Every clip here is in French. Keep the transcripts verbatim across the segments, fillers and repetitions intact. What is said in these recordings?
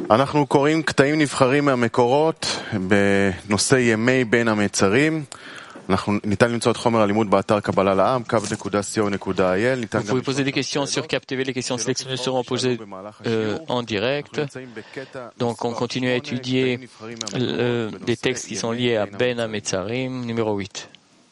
אנחנו קוראים קטעים נבחרים מהמקורות בנושא ימי בין המצרים. אנחנו ניתן למצוא את חומר הלימוד באתר קבלה לעם, קו נקודה סי או נקודה איי אל. Vous pouvez poser des questions sur Cap T V, les questions sélectionnées seront posées euh, en direct. Donc on continue à étudier euh, des textes qui sont liés à Ben HaMetzarim, numéro huit.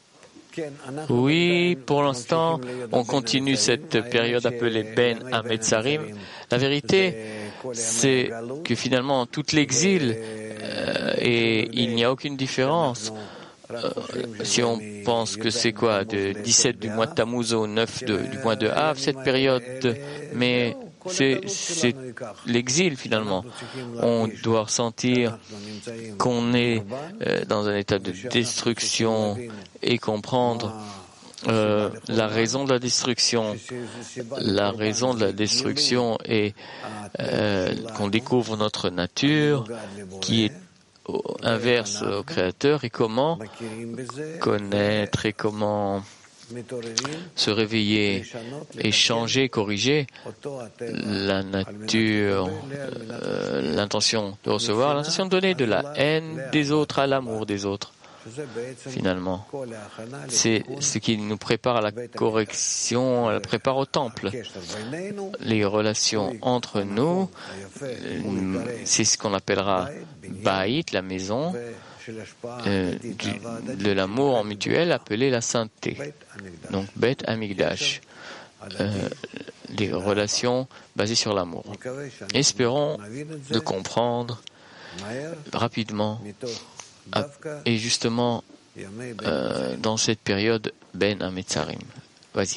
Oui, pour l'instant, on continue cette période appelée Ben HaMetzarim. La vérité, c'est que finalement, tout l'exil, euh, et il n'y a aucune différence. Euh, si on pense que c'est quoi, de dix-sept du mois de Tammuz au neuf de, du mois de Av, cette période, mais c'est, c'est l'exil finalement. On doit ressentir qu'on est euh, dans un état de destruction et comprendre euh, la raison de la destruction. La raison de la destruction est euh, qu'on découvre notre nature qui est inverse au Créateur et comment connaître et comment se réveiller et changer, corriger la nature, euh, l'intention de recevoir, l'intention de donner de la haine des autres à l'amour des autres. Finalement, c'est ce qui nous prépare à la correction, la prépare au temple. Les relations entre nous, c'est ce qu'on appellera Baït, la maison, euh, du, de l'amour en mutuel appelé la sainteté. Donc Bet Hamikdash, euh, les relations basées sur l'amour. Espérons de comprendre rapidement. Et justement, euh, dans cette période, Ben HaMetzarim. Vas-y.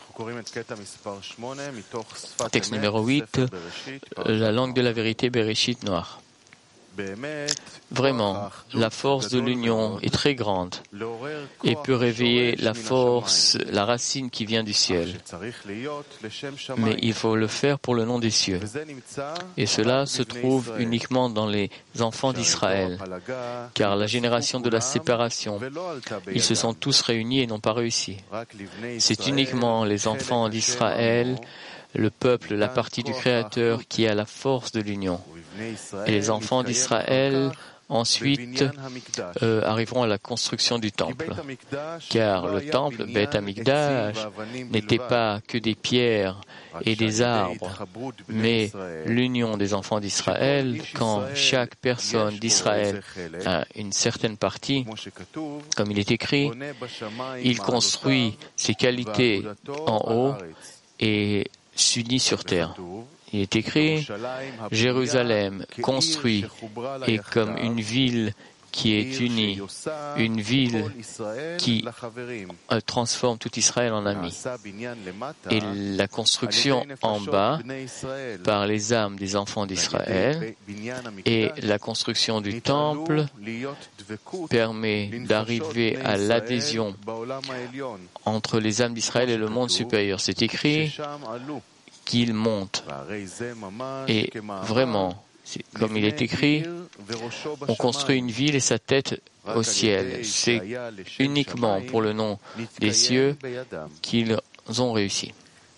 Texte numéro huit, la langue de la vérité, Bereshit Noach. Vraiment, la force de l'union est très grande et peut réveiller la force, la racine qui vient du ciel. Mais il faut le faire pour le nom des cieux. Et cela se trouve uniquement dans les enfants d'Israël, car la génération de la séparation, ils se sont tous réunis et n'ont pas réussi. C'est uniquement les enfants d'Israël, le peuple, la partie du Créateur qui a la force de l'union. Et les enfants d'Israël, ensuite, euh, arriveront à la construction du temple. Car le temple, Beth Hamikdash, n'était pas que des pierres et des arbres, mais l'union des enfants d'Israël, quand chaque personne d'Israël a une certaine partie, comme il est écrit, il construit ses qualités en haut et s'unit sur terre. Il est écrit, Jérusalem construit est comme une ville qui est unie, une ville qui transforme tout Israël en ami. Et la construction en bas par les âmes des enfants d'Israël et la construction du temple permet d'arriver à l'adhésion entre les âmes d'Israël et le monde supérieur. C'est écrit qu'il monte. Et vraiment, comme il est écrit, on construit une ville et sa tête au ciel. C'est uniquement pour le nom des cieux qu'ils ont réussi.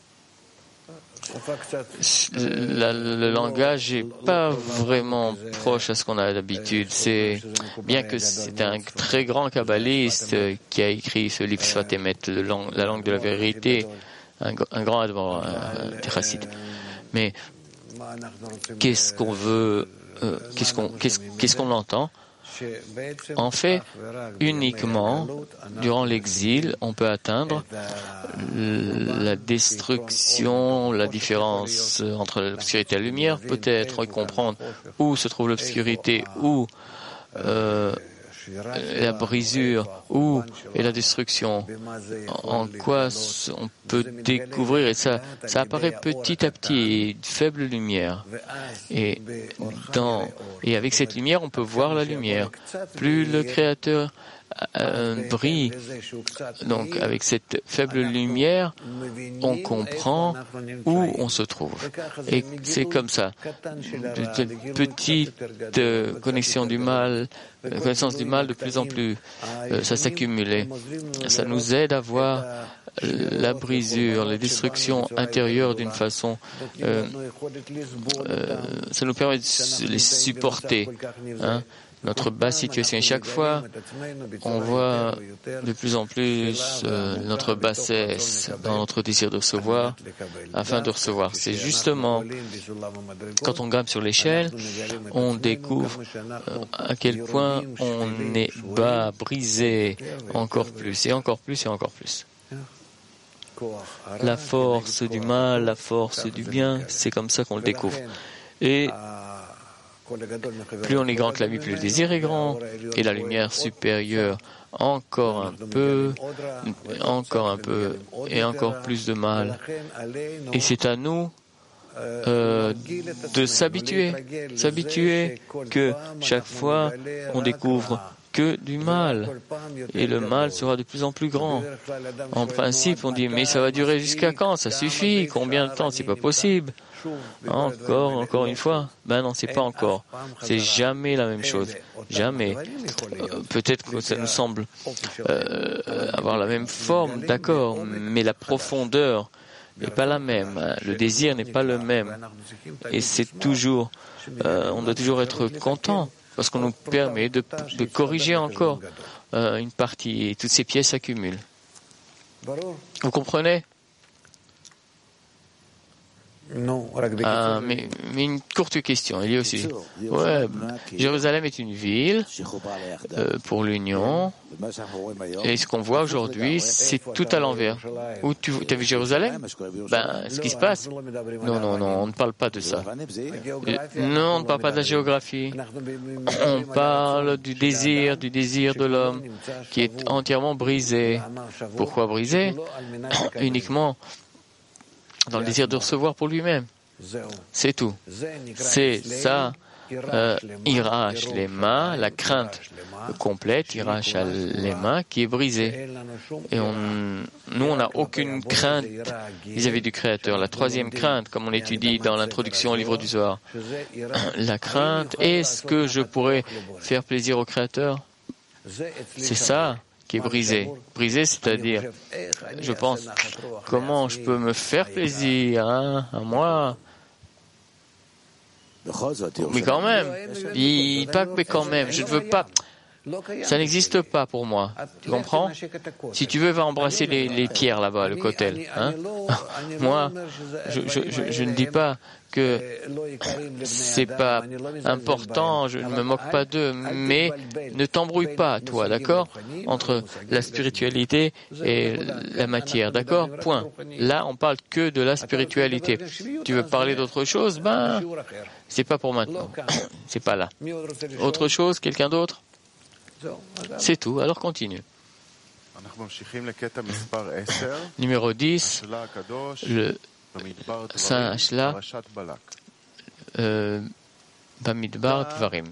La, le langage n'est pas vraiment proche à ce qu'on a d'habitude. C'est bien que c'est un très grand kabbaliste qui a écrit ce livre Sfat Emet, la langue de la vérité, un, un grand admirateur des Chassidim. Mais qu'est-ce qu'on veut, euh, qu'est-ce qu'on, qu'est-ce, qu'est-ce qu'on entend? En fait, uniquement durant l'exil, on peut atteindre la destruction, la différence entre l'obscurité et la lumière, peut-être et comprendre où se trouve l'obscurité, où euh, la brisure, où est la destruction, en quoi on peut découvrir, et ça, ça apparaît petit à petit, une faible lumière. Et, dans, et avec cette lumière, on peut voir la lumière. Plus le Créateur euh, brille, donc avec cette faible lumière, on comprend où on se trouve. Et c'est comme ça. De cette petite euh, connexion du mal, euh, connaissance du mal, de plus en plus, euh, ça s'accumule. Ça nous aide à voir la brisure, la destruction intérieure d'une façon, euh, euh, ça nous permet de les supporter, hein, notre basse situation. Et chaque fois, on voit de plus en plus euh, notre bassesse dans notre désir de recevoir, afin de recevoir. C'est justement quand on grimpe sur l'échelle, on découvre euh, à quel point on est bas, brisé, encore plus, et encore plus, et encore plus. La force du mal, la force du bien, c'est comme ça qu'on le découvre. Et plus on est grand que la vie, plus le désir est grand, et la lumière supérieure encore un peu, encore un peu, et encore plus de mal. Et c'est à nous euh, de s'habituer, s'habituer que chaque fois on découvre que du mal, et le mal sera de plus en plus grand. En principe, on dit, mais ça va durer jusqu'à quand? Ça suffit. Combien de temps? C'est pas possible. Encore, encore une fois. Ben non, c'est pas encore. C'est jamais la même chose. Jamais. Euh, peut-être que ça nous semble euh, avoir la même forme, d'accord, mais la profondeur n'est pas la même. Le désir n'est pas le même. Et c'est toujours, euh, on doit toujours être content, parce qu'on nous permet de, de corriger encore euh, une partie, et toutes ces pièces s'accumulent. Vous comprenez? Non, ah, mais, mais une courte question, il y a aussi. Ouais, Jérusalem est une ville euh, pour l'Union, et ce qu'on voit aujourd'hui, c'est tout à l'envers. Où tu as vu Jérusalem? Ben, ce qui se passe? Non, non, non, on ne parle pas de ça. Non, on ne parle pas de la géographie. On parle du désir, du désir de l'homme, qui est entièrement brisé. Pourquoi brisé? Uniquement dans le désir de recevoir pour lui-même. C'est tout. C'est ça, euh, Irash Lema, la crainte complète, Irash Lema, qui est brisée. Et on, nous, on n'a aucune crainte vis-à-vis du Créateur. La troisième crainte, comme on étudie dans l'introduction au livre du Zohar, la crainte, est-ce que je pourrais faire plaisir au Créateur? C'est ça qui est brisé. Brisé, c'est-à-dire, je pense, comment je peux me faire plaisir, hein, à moi? Mais quand même, il, pas mais quand même, je ne veux pas. Ça n'existe pas pour moi. Tu comprends? Si tu veux, va embrasser les, les pierres là-bas, le kotel. Hein? Moi, je, je, je, je ne dis pas que c'est pas important, je ne me moque pas d'eux, mais ne t'embrouille pas, toi, d'accord? Entre la spiritualité et la matière, d'accord? Point. Là, on parle que de la spiritualité. Tu veux parler d'autre chose? Ben, c'est pas pour maintenant. C'est pas là. Autre chose? Quelqu'un d'autre? C'est tout, alors continue. Numéro dix, le Saint Hashla, euh, Bamidbar Dvarim.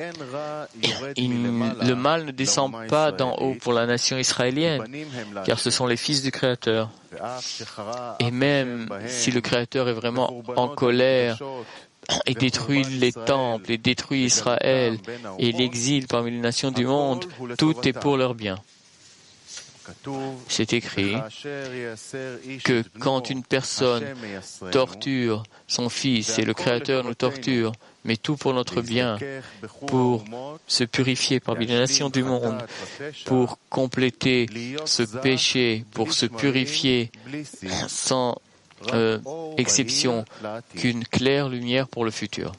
Il, le mal ne descend pas d'en haut pour la nation israélienne, car ce sont les fils du Créateur. Et même si le Créateur est vraiment en colère, et détruit les temples, et détruit Israël, et l'exil parmi les nations du monde, tout est pour leur bien. C'est écrit que quand une personne torture son fils et le Créateur nous torture, mais tout pour notre bien, pour se purifier parmi les nations du monde, pour compléter ce péché, pour se purifier sans Euh, exception qu'une claire lumière pour le futur.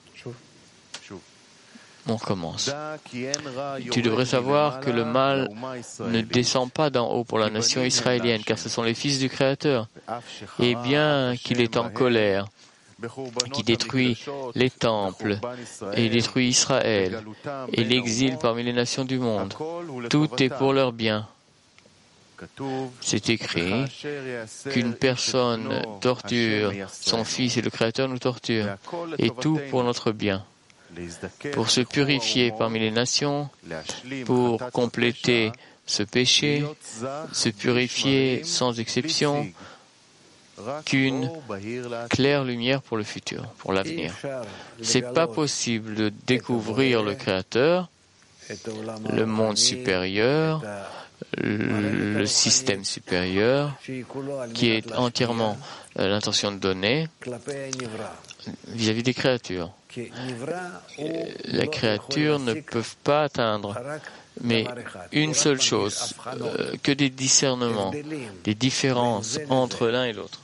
On commence. Tu devrais savoir que le mal ne descend pas d'en haut pour la nation israélienne, car ce sont les fils du Créateur. Et bien qu'il est en colère, qui détruit les temples et détruit Israël et l'exil parmi les nations du monde, tout est pour leur bien. C'est écrit qu'une personne torture son fils et le Créateur nous torture, et tout pour notre bien. pour se purifier parmi les nations, pour compléter ce péché, se purifier sans exception, qu'une claire lumière pour le futur, pour l'avenir. C'est pas possible de découvrir le Créateur, le monde supérieur, le système supérieur, qui est entièrement l'intention de donner vis-à-vis des créatures. Les créatures ne peuvent pas atteindre, mais une seule chose, euh, que des discernements, des différences entre l'un et l'autre.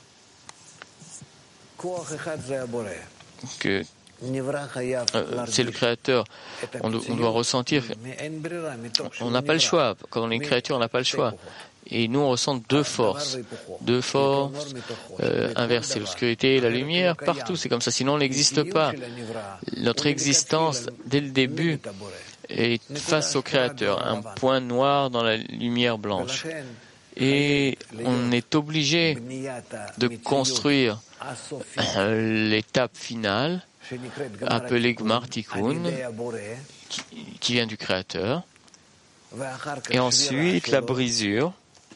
Que euh, c'est le Créateur. On, do, on doit ressentir. On n'a pas le choix. Quand on est une créature, on n'a pas le choix. Et nous, on ressent deux forces. Deux forces euh, inversées. L'obscurité et la lumière, partout, c'est comme ça. Sinon, on n'existe pas. Notre existence, dès le début, est face au Créateur. Un point noir dans la lumière blanche. Et on est obligé de construire l'étape finale, appelée Gmar Tikkun, qui vient du Créateur, et ensuite la brisure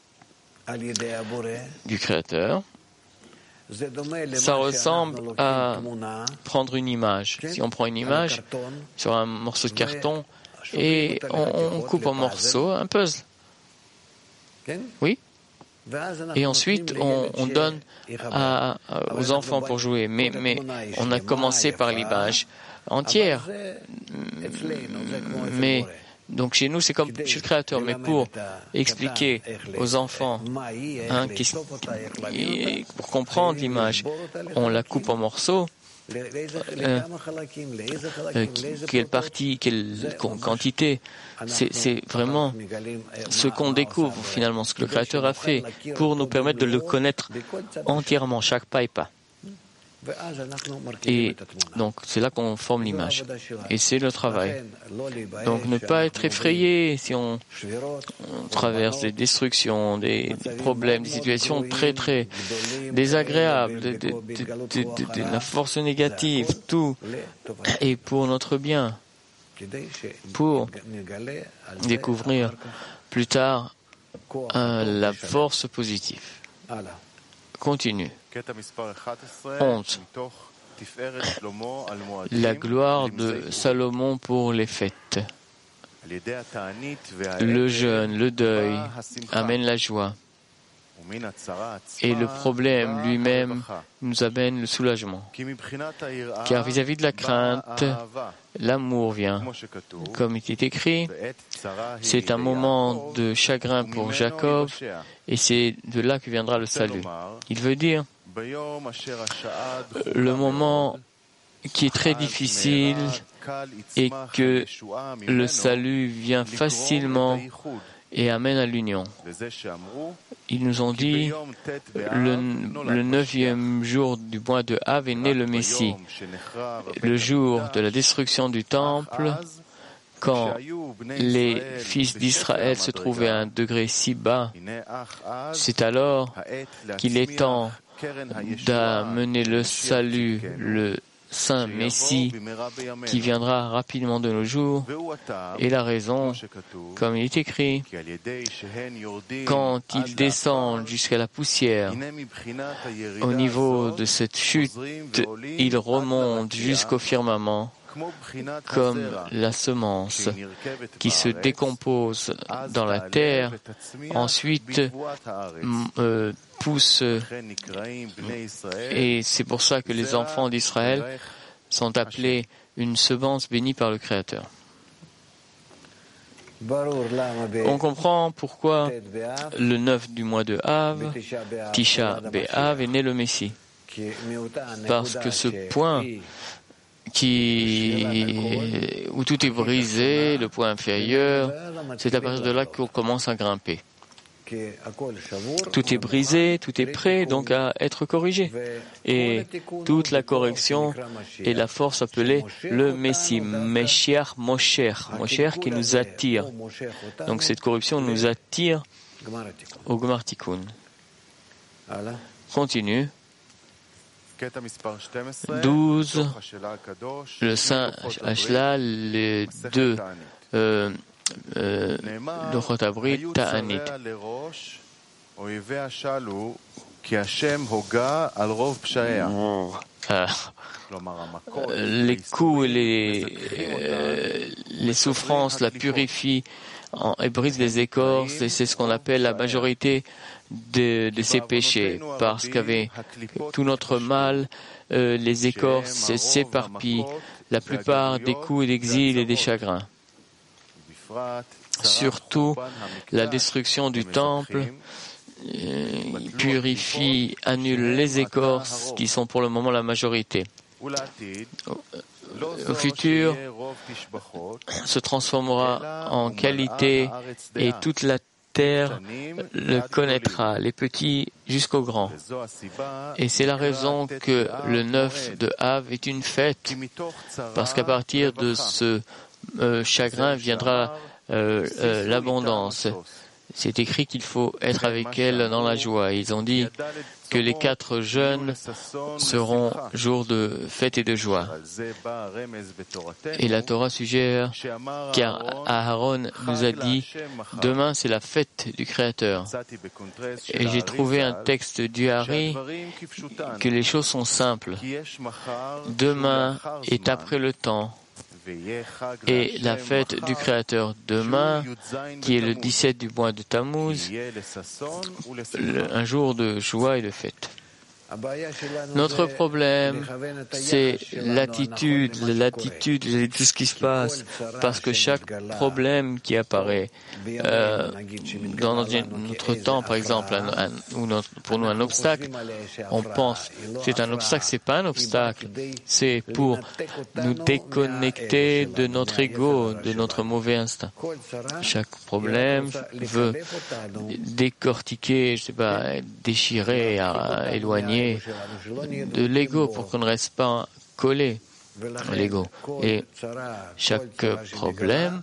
du Créateur. Ça ressemble à prendre une image. Si on prend une image sur un morceau de carton et on, on coupe en morceaux un puzzle. Oui. Et ensuite, on, on donne à, à, aux enfants pour jouer. Mais, mais on a commencé par l'image entière. Mais donc chez nous, c'est comme chez le Créateur. Mais pour expliquer aux enfants, hein, et pour comprendre l'image, on la coupe en morceaux. Euh, euh, quelle partie, quelle quantité, c'est, c'est vraiment ce qu'on découvre finalement, ce que le Créateur a fait pour nous permettre de le connaître entièrement, chaque pas et pas. Et donc c'est là qu'on forme l'image. Et c'est le travail. Donc ne pas être effrayé si on, on traverse des destructions, des, des problèmes, des situations très très désagréables, de, de, de, de, de, de la force négative, tout est pour notre bien, pour découvrir plus tard euh, la force positive. Continue. onze. La gloire de Salomon pour les fêtes. Le jeûne, le deuil amène la joie. Et le problème lui-même nous amène le soulagement. Car vis-à-vis de la crainte, l'amour vient. Comme il est écrit, c'est un moment de chagrin pour Jacob, et c'est de là que viendra le salut. Il veut dire, le moment qui est très difficile et que le salut vient facilement et amène à l'union. Ils nous ont dit, le, le neuvième jour du mois de Av est né le Messie. Le jour de la destruction du temple, quand les fils d'Israël se trouvaient à un degré si bas, c'est alors qu'il est temps d'amener le salut, le Saint Messie, qui viendra rapidement de nos jours. Et la raison, comme il est écrit, quand ils descendent jusqu'à la poussière, au niveau de cette chute, ils remontent jusqu'au firmament, comme la semence qui se décompose dans la terre, ensuite euh, pousse, et c'est pour ça que les enfants d'Israël sont appelés une semence bénie par le Créateur. On comprend pourquoi le neuf du mois de Av, Tisha B'Av, est né le Messie. Parce que ce point qui, où tout est brisé, le point inférieur, c'est à partir de là qu'on commence à grimper. Tout est brisé, tout est prêt donc à être corrigé. Et toute la correction est la force appelée le Messie, Meshiach Mosher, Mosher qui nous attire. Donc cette corruption nous attire au Gmar Tikkun. Continue. douze, le saint Ashla, les deux euh, euh, Luchot Abrit, Ta'anit. Euh, les coups et les, euh, les souffrances la purifient en, et brisent les écorces, et c'est ce qu'on appelle la majorité de, de ces péchés, parce qu'avec tout notre mal, euh, les écorces s'éparpillent, la plupart des coups et d'exil et des chagrins. Surtout la destruction du temple euh, purifie, annule les écorces qui sont pour le moment la majorité. Au futur, se transformera en qualité et toute la terre le connaîtra, les petits jusqu'aux grands. Et c'est la raison que le neuf de Av est une fête, parce qu'à partir de ce euh, chagrin viendra euh, euh, l'abondance. C'est écrit qu'il faut être avec elle dans la joie. Ils ont dit que les quatre jeûnes seront jours de fête et de joie. Et la Torah suggère, car Aaron nous a dit, demain c'est la fête du Créateur. Et j'ai trouvé un texte du Hari que les choses sont simples. Demain est après le temps. Et la fête du Créateur demain, qui est le dix-sept du mois de Tammuz, le, un jour de joie et de fête. Notre problème, c'est l'attitude, l'attitude de tout ce qui se passe, parce que chaque problème qui apparaît euh, dans notre temps, par exemple, un, un, ou notre, pour nous un obstacle, on pense c'est un obstacle, c'est pas un obstacle, c'est pour nous déconnecter de notre ego, de notre mauvais instinct. Chaque problème veut décortiquer, je sais pas, déchirer, éloigner de l'ego pour qu'on ne reste pas collé à l'ego. Et chaque problème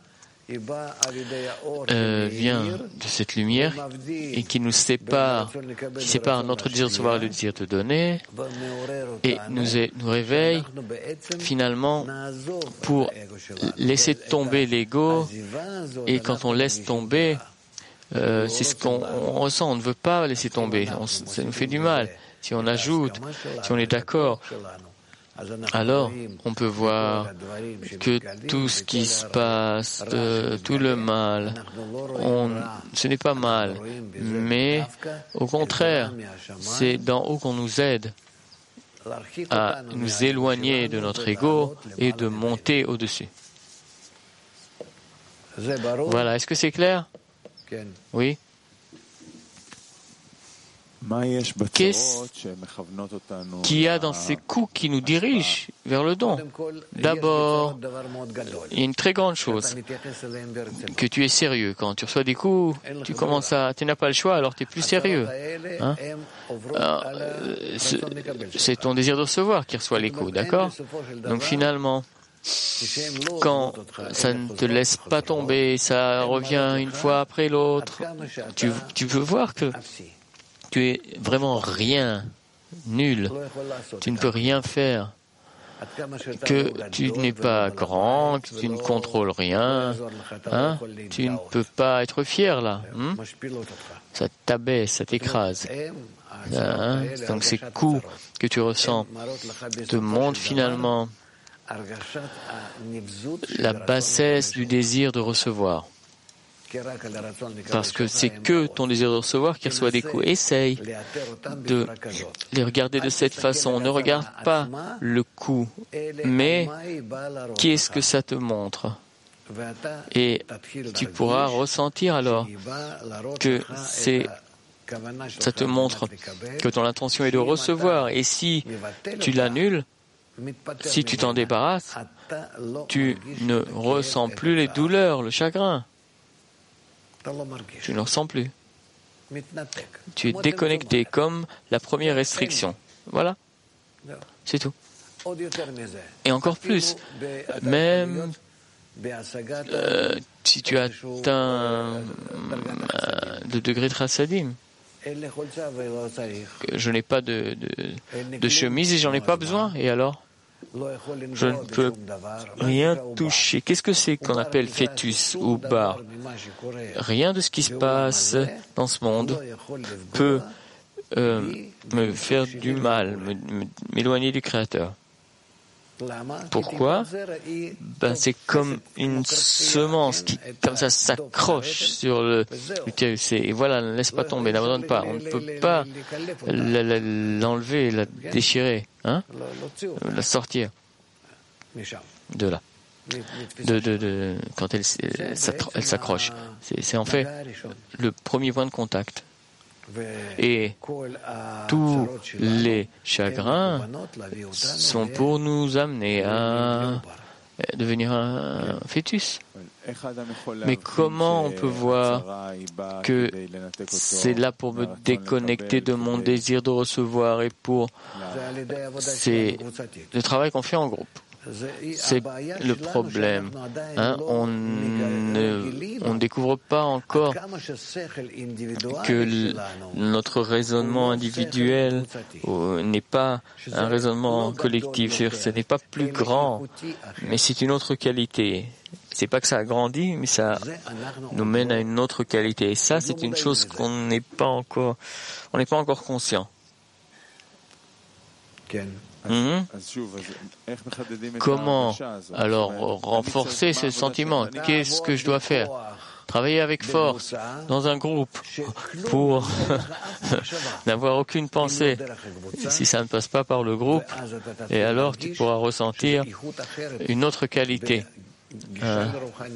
euh, vient de cette lumière et qui nous sépare, qui sépare notre désir de recevoir et le désir de donner, et nous, est, nous réveille finalement pour laisser tomber l'ego. Et quand on laisse tomber, euh, c'est ce qu'on on ressent. On ne veut pas laisser tomber. On, ça nous fait du mal. Si on ajoute, si on est d'accord, alors on peut voir que tout ce qui se passe, euh, tout le mal, on, ce n'est pas mal, mais au contraire, c'est d'en haut qu'on nous aide à nous éloigner de notre ego et de monter au-dessus. Voilà, est-ce que c'est clair? Oui. Qu'est-ce qu'il y a dans ces coups qui nous dirigent vers le don? D'abord, il y a une très grande chose, que tu es sérieux. Quand tu reçois des coups, tu commences à, tu n'as pas le choix, alors tu es plus sérieux. Hein? Alors, c'est, c'est ton désir de recevoir qui reçoit les coups, d'accord? Donc finalement, quand ça ne te laisse pas tomber, ça revient une fois après l'autre, tu, tu peux voir que tu es vraiment rien, nul, tu ne peux rien faire, que tu n'es pas grand, que tu ne contrôles rien, hein? Tu ne peux pas être fier là, hein? Ça t'abaisse, ça t'écrase. Hein? Donc ces coups que tu ressens te montrent finalement la bassesse du désir de recevoir. Parce que c'est que ton désir de recevoir qui reçoit des coups. Essaye de les regarder de cette façon. Ne regarde pas le coup, mais qu'est-ce que ça te montre? Et tu pourras ressentir alors que c'est, ça te montre que ton intention est de recevoir. Et si tu l'annules, si tu t'en débarrasses, tu ne ressens plus les douleurs, le chagrin. Tu ne ressens plus. Tu es déconnecté comme la première restriction. Voilà. C'est tout. Et encore plus, même euh, si tu atteins euh, le degré de chassadim, Je n'ai pas de, de, de chemise et j'en ai pas besoin. Et alors? Je ne peux rien toucher. Qu'est-ce que c'est qu'on appelle fœtus ou bar? Rien de ce qui se passe dans ce monde peut euh, me faire du mal, m'éloigner du Créateur. Pourquoi? Ben, c'est comme une semence qui, comme ça, s'accroche sur le l'utérus. Et voilà, ne laisse pas tomber, n'abandonne pas. On ne peut pas l'enlever, la déchirer, hein, la sortir de là. De, de, de, quand elle, elle s'accroche. C'est, c'est en fait le premier point de contact. Et tous les chagrins sont pour nous amener à devenir un fœtus. Mais comment on peut voir que c'est là pour me déconnecter de mon désir de recevoir et pour... C'est le travail qu'on fait en groupe. C'est le problème. Hein? On ne on découvre pas encore que l, notre raisonnement individuel n'est pas un raisonnement collectif. C'est-à-dire, ce n'est pas plus grand, mais c'est une autre qualité. C'est pas que ça a grandi, mais ça nous mène à une autre qualité. Et ça, c'est une chose qu'on n'est pas encore, on n'est pas encore conscient. Mmh. Comment alors renforcer ce sentiment? Qu'est-ce que je dois faire? Travailler avec force dans un groupe pour n'avoir aucune pensée. Si ça ne passe pas par le groupe, et alors tu pourras ressentir une autre qualité. Euh,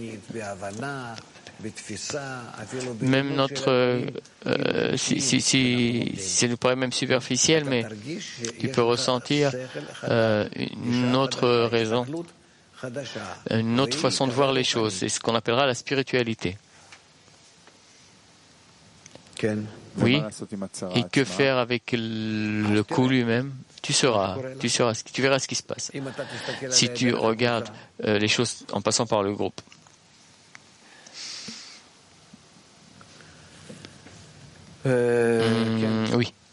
Même notre, euh, si, si, si, si ça nous paraît même superficiel, mais tu peux ressentir euh, une autre raison, une autre façon de voir les choses. C'est ce qu'on appellera la spiritualité. Oui. Et que faire avec le coup lui-même? Tu sauras, tu sauras, tu verras ce qui se passe. Si tu regardes euh, les choses en passant par le groupe. Euh, mmh, oui.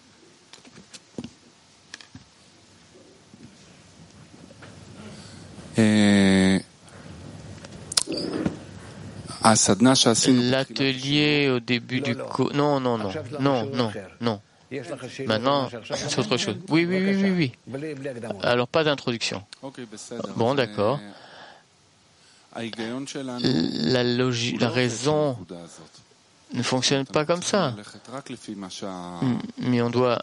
L'atelier au début du cours. Non, non, non, non, non, non. Maintenant, c'est autre chose. Oui, oui, oui, oui, oui. Alors, pas d'introduction. Bon, d'accord. La logique, la raison ne fonctionne pas comme ça. Mais on doit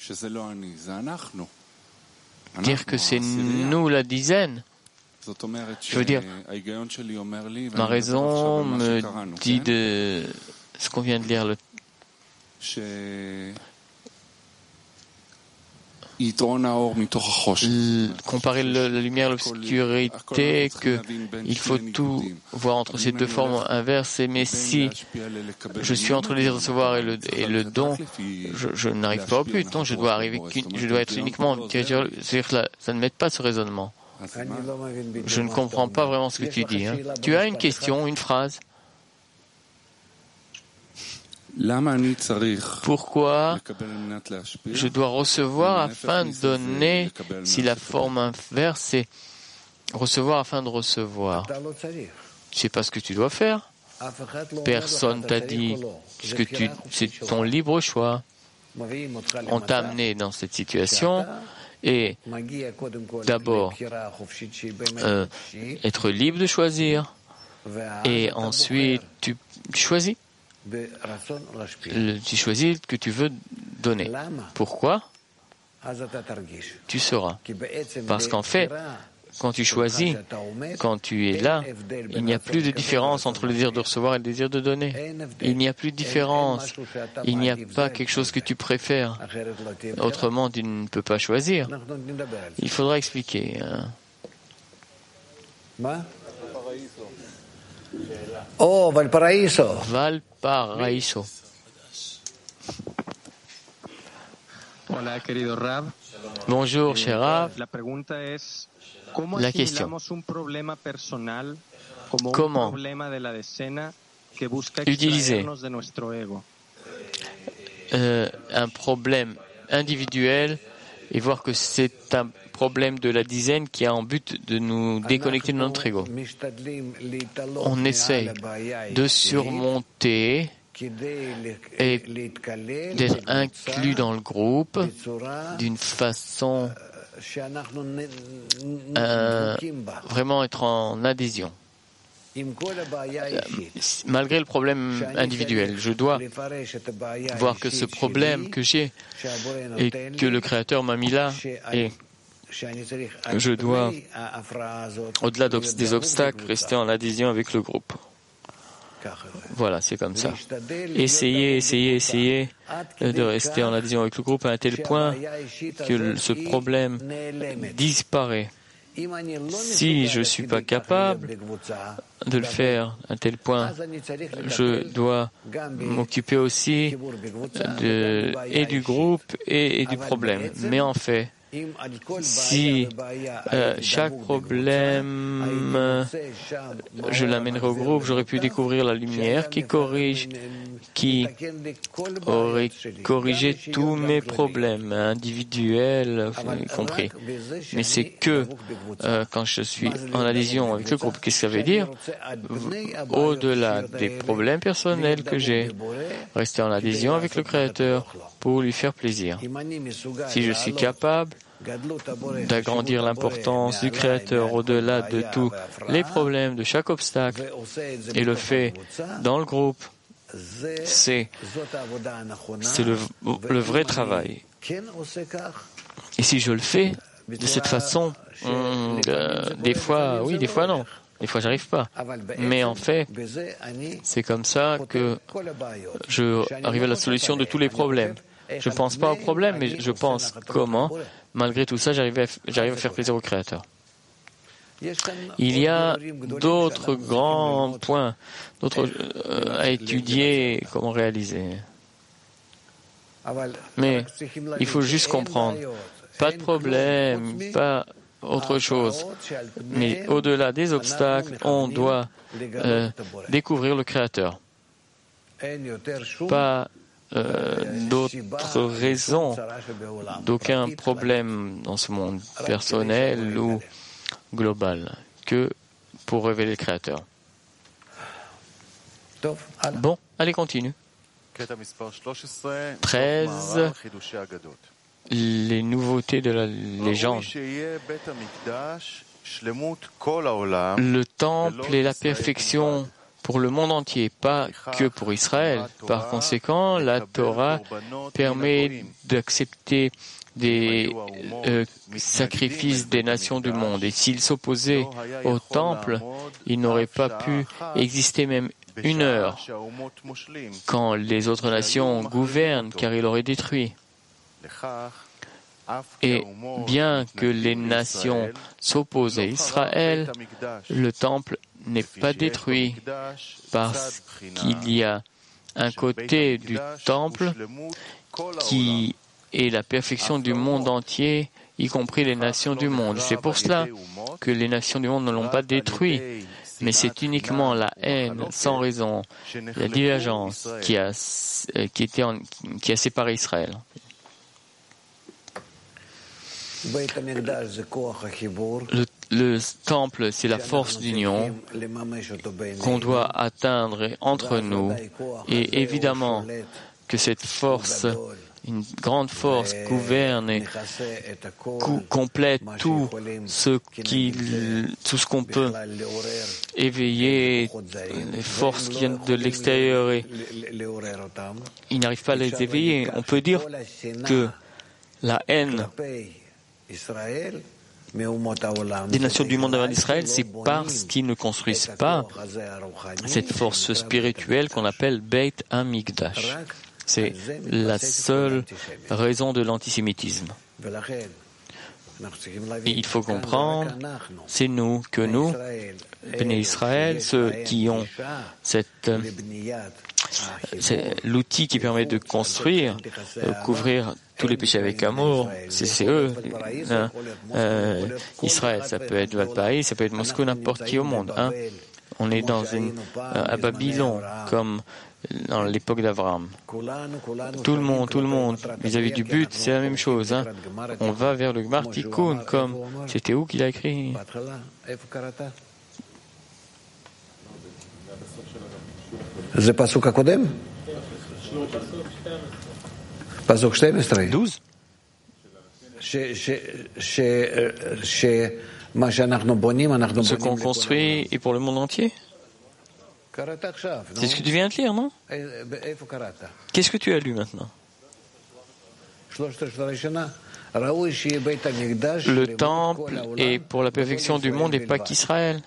dire que c'est nous la dizaine. Je veux dire, ma raison me dit de ce qu'on vient de lire, le comparer le, la lumière et l'obscurité, qu'il faut tout voir entre ces deux formes inverses. Mais si je suis entre le désir de recevoir et le, et le don, je, je n'arrive pas au but. Donc je dois arriver, je dois être uniquement. C'est-à-dire que ça ne m'aide pas ce raisonnement. Je ne comprends pas vraiment ce que tu dis. Hein. Tu as une question, une phrase? Pourquoi je dois recevoir afin de donner, si la forme inverse c'est recevoir afin de recevoir? C'est pas ce que tu dois faire. Personne t'a dit ce que tu, c'est ton libre choix. On t'a amené dans cette situation et d'abord euh, être libre de choisir et ensuite tu choisis. Tu choisis que tu veux donner. Pourquoi? Tu sauras. Parce qu'en fait, quand tu choisis, quand tu es là, il n'y a plus de différence entre le désir de recevoir et le désir de donner. Il n'y a plus de différence. Il n'y a pas quelque chose que tu préfères. Autrement, tu ne peux pas choisir. Il faudra expliquer. Hein. Oh, Valparaiso. Valparaiso. Hola, querido Rav. Bonjour, cher Rav. La pregunta es, ¿cómo La question. un problema personal como Comment un problema de la decena que busca utiliser extraernos de nuestro ego? euh, un problème individuel et voir que c'est un problème de la dizaine qui a en but de nous déconnecter de notre ego. On essaye de surmonter et d'être inclus dans le groupe d'une façon euh, vraiment être en adhésion. Malgré le problème individuel, je dois voir que ce problème que j'ai et que le Créateur m'a mis là, et je dois, au-delà des obstacles, rester en adhésion avec le groupe. Voilà, c'est comme ça. Essayez, essayez, essayez de rester en adhésion avec le groupe à un tel point que ce problème disparaît. Si je ne suis pas capable de le faire à un tel point, je dois m'occuper aussi de, et du groupe et, et du problème. Mais en fait, si euh, chaque problème euh, je l'amènerai au groupe, j'aurais pu découvrir la lumière qui corrige, qui aurait corrigé tous mes problèmes individuels, y compris. Mais c'est que euh, quand je suis en adhésion avec le groupe, qu'est-ce que ça veut dire? Au-delà des problèmes personnels que j'ai, rester en adhésion avec le Créateur pour lui faire plaisir. Si je suis capable d'agrandir l'importance du Créateur au-delà de tous les problèmes, de chaque obstacle, et le fait dans le groupe, c'est, c'est le, le vrai travail. Et si je le fais de cette façon, hum, euh, des fois, oui, des fois non. Des fois, j'arrive pas. Mais en fait, c'est comme ça que je arrive à la solution de tous les problèmes. Je ne pense pas aux problèmes, mais je pense comment, malgré tout ça, j'arrive à, j'arrive à faire plaisir au Créateur. Il y a d'autres grands points, d'autres euh, à étudier, comment réaliser. Mais il faut juste comprendre, pas de problème, pas autre chose. Mais au-delà des obstacles, on doit euh, découvrir le Créateur. Pas euh, d'autres raisons, d'aucun problème dans ce monde personnel ou global que pour révéler le Créateur. Bon, allez, continue. treize. Les nouveautés de la légende. Le temple est la perfection pour le monde entier, pas que pour Israël. Par conséquent, la Torah permet d'accepter des euh, sacrifices des nations du monde. Et s'il s'opposait au temple, il n'aurait pas pu exister même une heure quand les autres nations gouvernent, car il aurait détruit. Et bien que les nations s'opposent à Israël, le temple n'est pas détruit parce qu'il y a un côté du temple qui est la perfection du monde entier, y compris les nations du monde. C'est pour cela que les nations du monde ne l'ont pas détruit, mais c'est uniquement la haine sans raison, la divergence qui a, qui était en, qui a séparé Israël. Le, le temple, c'est la force d'union qu'on doit atteindre entre nous. Et évidemment que cette force, une grande force, gouverne et cou- complète tout ce, qui, tout ce qu'on peut éveiller, les forces qui viennent de l'extérieur, et il n'arrive pas à les éveiller. On peut dire que la haine des nations du monde envers Israël, c'est parce qu'ils ne construisent pas cette force spirituelle qu'on appelle Beit HaMikdash. C'est la seule raison de l'antisémitisme. Et il faut comprendre, c'est nous, que nous, Béné Israël, ceux qui ont cette, c'est l'outil qui permet de construire, de couvrir tous les péchés avec amour, c'est, c'est eux. Hein. Euh, Israël, ça peut être Valpaï, ça peut être Moscou, n'importe qui au monde. Hein. On est dans une, à Babylone, comme dans l'époque d'Abraham. Tout le monde, tout le monde, vis-à-vis du but, c'est la même chose. Hein. On va vers le Gmar Tikkun, comme c'était où qu'il a écrit? douze. Ce qu'on construit est pour le monde entier. C'est ce que tu viens de lire, non? Qu'est-ce que tu as lu maintenant? Le temple est pour la perfection du monde et pas qu'Israël.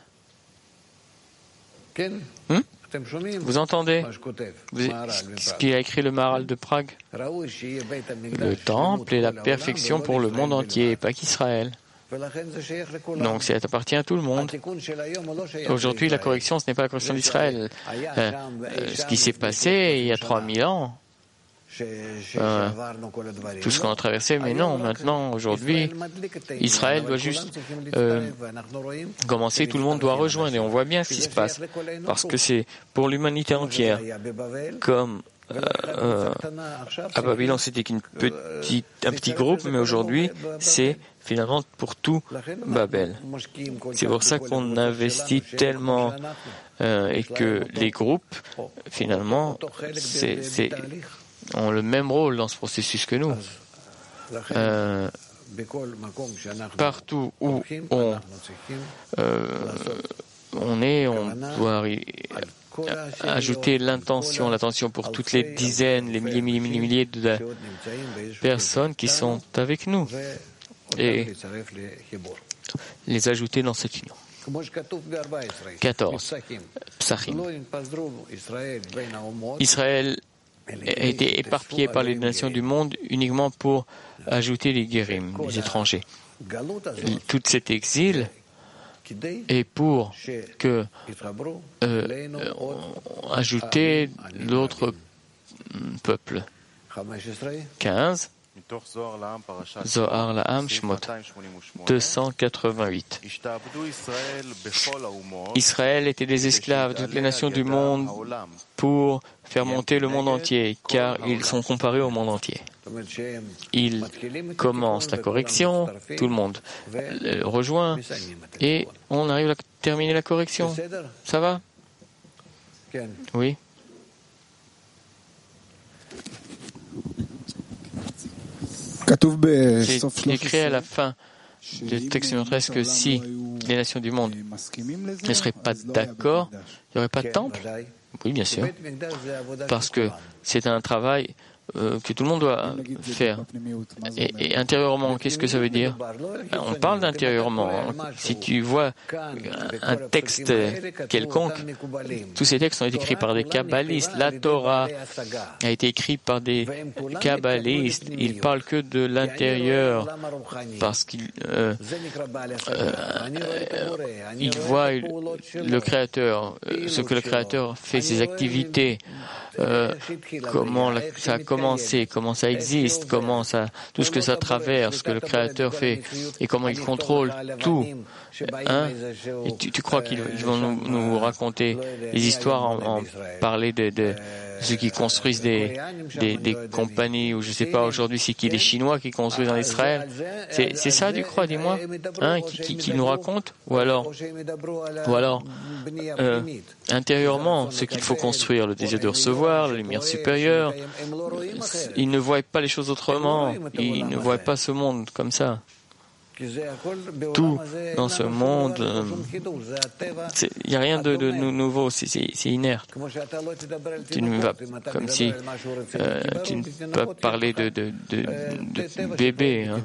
Hmm? Vous entendez Vous, ce qu'il a écrit le Maharal de Prague? Le temple est la perfection pour le monde entier et pas qu'Israël. Donc ça appartient à tout le monde. Aujourd'hui, la correction, ce n'est pas la correction d'Israël. Euh, ce qui s'est passé il y a trois mille ans, euh, tout ce qu'on a traversé, mais non, maintenant, aujourd'hui, Israël doit juste euh, commencer, tout le monde doit rejoindre, et on voit bien ce qui se passe, parce que c'est pour l'humanité entière, comme Euh, euh, à Babylone, c'était qu'une petite, un petit groupe, mais aujourd'hui, c'est finalement pour tout Babel. C'est pour ça qu'on investit tellement euh, et que les groupes, finalement, c'est, c'est, ont le même rôle dans ce processus que nous. Euh, partout où on, euh, on est, on doit ajouter l'intention, l'attention pour toutes les dizaines, les milliers, milliers, milliers, milliers de personnes qui sont avec nous et les ajouter dans cette union. quatorze. Psachim. Israël a été éparpillé par les nations du monde uniquement pour ajouter les guérim, les étrangers. Tout cet exil et pour que euh, ajouter d'autres peuples. quinze. Zohar La'am Shmot deux cent quatre-vingt-huit. Israël était des esclaves de toutes les nations du monde pour faire monter le monde entier, car ils sont comparés au monde entier. Ils commencent la correction, tout le monde le rejoint, et on arrive à terminer la correction. Ça va? Oui. C'est écrit à la fin du texte numéro treize que si les nations du monde ne seraient pas d'accord, il n'y aurait pas de temple. Oui, bien sûr. Parce que c'est un travail euh, que tout le monde doit faire. Et, et intérieurement, qu'est-ce que ça veut dire? On parle d'intérieurement. Si tu vois un texte quelconque, tous ces textes ont été écrits par des kabbalistes. La Torah a été écrite par des kabbalistes. Ils ne parlent que de l'intérieur parce qu'ils euh, euh, ils voient le Créateur, ce que le Créateur fait, ses activités. Euh, comment la, ça a commencé, comment ça existe, comment ça, tout ce que ça traverse, ce que le Créateur fait et comment il contrôle tout. Hein? Et tu, tu crois qu'ils vont nous, nous raconter des histoires, en, en parler de, de ceux qui construisent des, des, des compagnies, ou je ne sais pas aujourd'hui c'est qui, les Chinois qui construisent en Israël. C'est, c'est ça, tu crois, dis-moi, hein, qui, qui, qui nous raconte, ou alors, ou alors euh, intérieurement, ce qu'il faut construire, le désir de recevoir, la lumière supérieure. Ils ne voient pas les choses autrement. Ils ne voient pas ce monde comme ça. Tout dans ce monde, il n'y a rien de, de nouveau, c'est, c'est, c'est inerte. Tu ne vas, comme si euh, tu ne peux pas parler de, de, de, de bébé. Hein.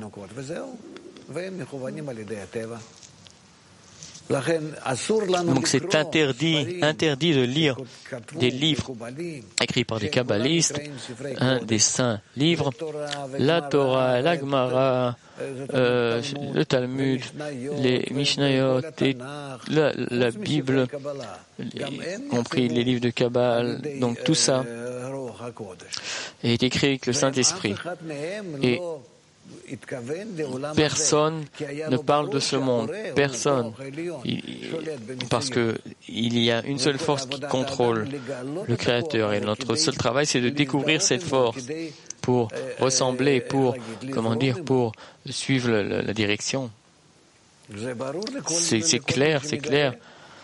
Donc c'est interdit, interdit de lire des livres écrits par des kabbalistes, un des saints livres, la Torah, la Gemara, euh, le Talmud, les Mishnayot, et la, la Bible, y compris les livres de Kabbale. Donc tout ça est écrit avec le Saint-Esprit. Et Personne ne parle de ce monde. Personne. Il, parce que il y a une seule force qui contrôle le Créateur. Et notre seul travail, c'est de découvrir cette force pour ressembler, pour, comment dire, pour suivre la, la, la direction. C'est, c'est clair, c'est clair.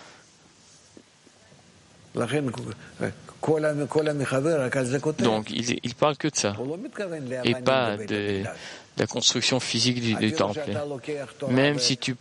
Donc, il, il parle que de ça, et pas de, de la construction physique du, du temple. Même si tu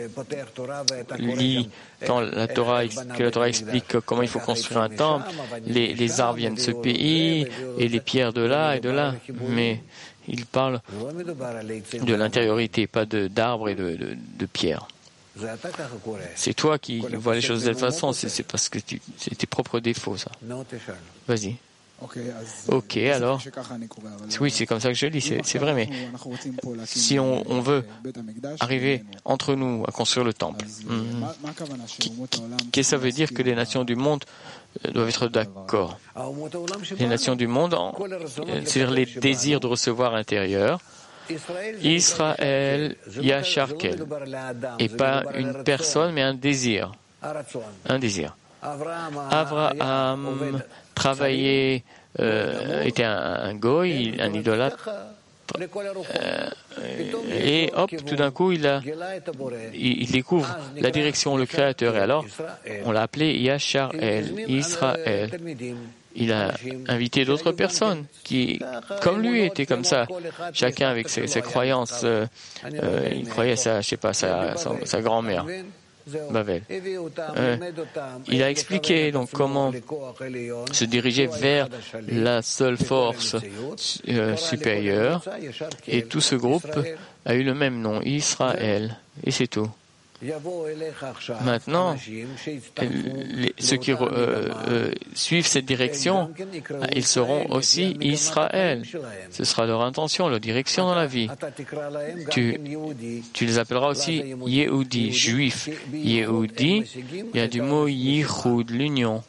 lis quand la Torah, que la Torah explique comment il faut construire un temple, les, les arbres viennent de ce pays, et les pierres de là et de là, mais il parle de l'intériorité, pas de, d'arbres et de, de, de pierres. C'est toi qui vois les choses de cette façon, c'est, c'est parce que tu, c'est tes propres défauts, ça. Vas-y. Ok, alors. Oui, c'est comme ça que je lis, c'est, c'est vrai, mais si on, on veut arriver entre nous à construire le temple, hum, qu'est-ce que ça veut dire que les nations du monde doivent être d'accord? Les nations du monde, c'est-à-dire les désirs de recevoir intérieur, Israël, Yacharkel, et pas une personne, mais un désir. Un désir. Abraham travaillait, euh, était un, un goy, un idolâtre, euh, et hop, tout d'un coup, il, a, il, il découvre la direction, le Créateur, et alors, on l'a appelé Yacharel, Israël. Il a invité d'autres personnes qui, comme lui, étaient comme ça. Chacun avec ses, ses croyances. Euh, euh, il croyait sa, je sais pas, sa, sa, sa grand-mère, Babel. Euh, il a expliqué donc comment se diriger vers la seule force euh, supérieure. Et tout ce groupe a eu le même nom, Israël. Et c'est tout. Maintenant, les, ceux qui euh, euh, suivent cette direction, ils seront aussi Israël. Ce sera leur intention, leur direction dans la vie. Tu, tu les appelleras aussi Yehudi, juifs. Yehudi, il y a du mot Yichud, l'union.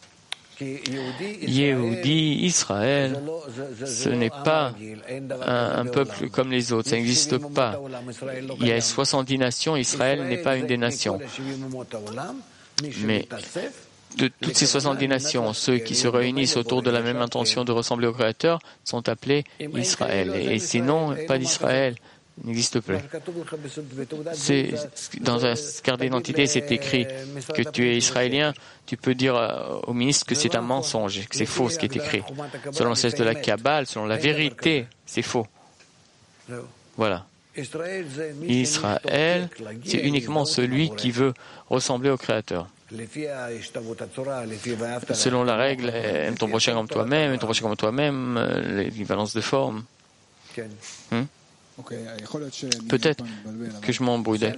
Yehudi, Israël, ce n'est pas un, un peuple comme les autres, ça n'existe pas. Il y a soixante-dix nations, Israël n'est pas une des nations. Mais de toutes ces soixante-dix nations, ceux qui se réunissent autour de la même intention de ressembler au Créateur sont appelés Israël. Et sinon, pas d'Israël n'existe plus. C'est, dans un carte d'identité, c'est écrit que tu es israélien. Tu peux dire au ministre que c'est un mensonge, que c'est faux ce qui est écrit. Selon le sens de la Kabbale, selon la vérité, c'est faux. Voilà. Israël, c'est uniquement celui qui veut ressembler au Créateur. Selon la règle, aime ton prochain comme toi-même, aime ton prochain comme toi-même, l'équivalence de forme. Hmm? Peut-être que je m'embrouille.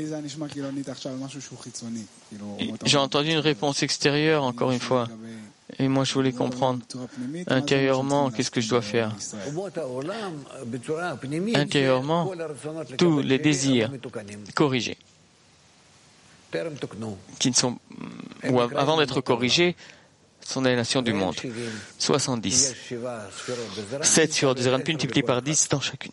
J'ai entendu une réponse extérieure, encore une fois. Et moi, je voulais comprendre intérieurement qu'est-ce que je dois faire. Intérieurement, tous les désirs corrigés, qui ne sont, ou avant d'être corrigés, sont des nations du monde. soixante-dix. sept sur des Zeranpin multipliés par dix dans chacune.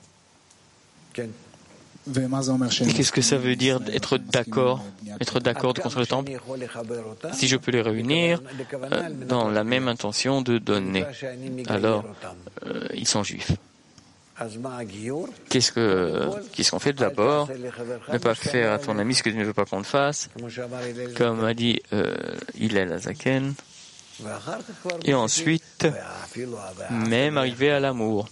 Et qu'est-ce que ça veut dire être d'accord, être d'accord de construire le temple? Si je peux les réunir euh, dans la même intention de donner, alors euh, ils sont juifs. Qu'est-ce que qu'est-ce qu'on fait d'abord? Ne pas faire à ton ami ce que tu ne veux pas qu'on te fasse, comme a dit euh, Hillel Azaken. Et ensuite, même arriver à l'amour.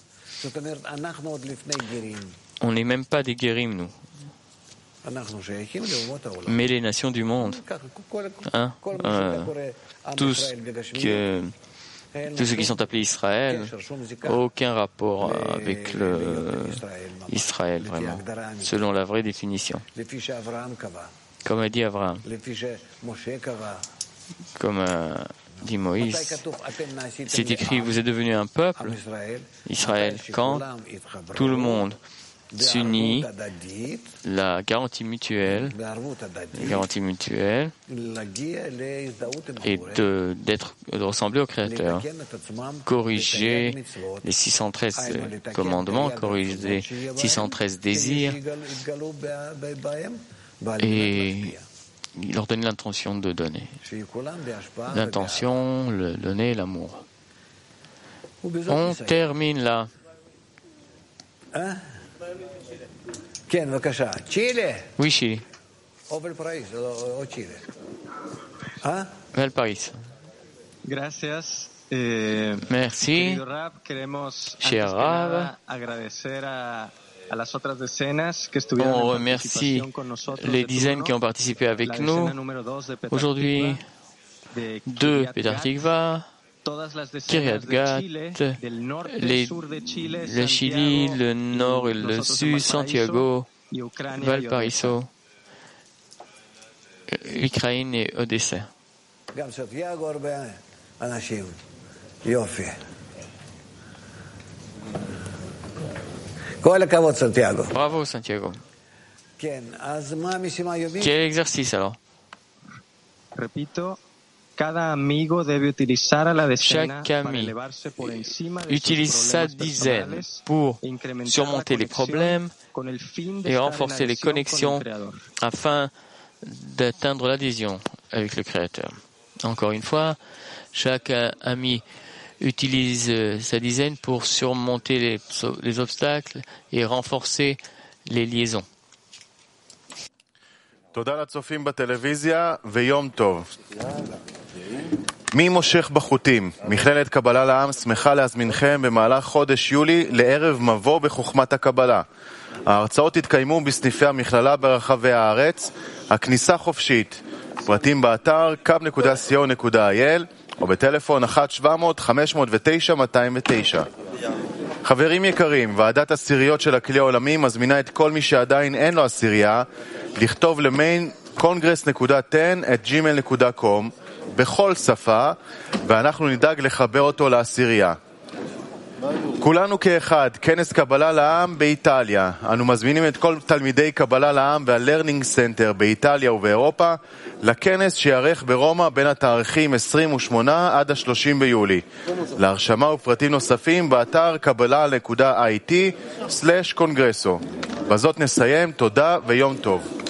On n'est même pas des guérim, nous. Mais les nations du monde. Hein? Euh, tous, que, tous ceux qui sont appelés Israël, aucun rapport avec le Israël, vraiment, selon la vraie définition. Comme a dit Abraham. Comme a dit Moïse. C'est écrit, vous êtes devenu un peuple, Israël, quand tout le monde s'unit, la garantie mutuelle, la garantie mutuelle, et de, d'être, de ressembler au Créateur, corriger les six cent treize commandements, corriger les six cent treize désirs, et leur donner l'intention de donner. L'intention, le donner, l'amour. On termine là. Oui, Chili. Valparaiso. Gracias. Eh, Merci. Rab, queremos Cher Rab. agradecer a, a las otras decenas que On remercie les dizaines qui ont participé avec nous. Aujourd'hui, de Petar Tikva, Kiryat Gat, les, le Chili, le nord et le sud, Santiago, Valparaiso, Ukraine et Odessa. Bravo Santiago. Quel exercice alors? Repito. Cada amigo debe utilizar a la decena Chaque ami utilise sa dizaine pour surmonter les problèmes et renforcer les connexions afin d'atteindre l'adhésion avec le Créateur. Encore une fois, chaque ami utilise sa dizaine pour surmonter les, les obstacles et renforcer les liaisons. תודה לצופים בטלוויזיה ויום טוב. מי מושך בחוטים? מכללת קבלה לעם שמחה להזמינכם במהלך חודש יולי לערב מבוא בחוכמת הקבלה. ההרצאות יתקיימו בסניפי המכללה ברחבי הארץ, הכניסה חופשית. פרטים באתר קו נקודה סי או נקודה איי אל או בטלפון אחת שבע מאות חמש מאות ותשע מאתיים ותשע. חברים יקרים, ועדת עשיריות של הכלי העולמי מזמינה את כל מי שעדיין אין לו עשירייה לכתוב למיין קונגרס נקודה עשר את ג'ימייל נקודה קום בכל שפה, ואנחנו נדאג לחבר אותו לעשירייה. כולנו כאחד, כנס קבלה לעם באיטליה. אנו מזמינים את כל תלמידי קבלה לעם והלרנינג סנטר באיטליה ובאירופה לכנס שיערך ברומא בין התאריכים עשרים ושמונה עד ה-שלושים ביולי. להרשמה ופרטים נוספים באתר קבלה נקודה איי טי סלש קונגרסו. בזאת נסיים, תודה ויום טוב.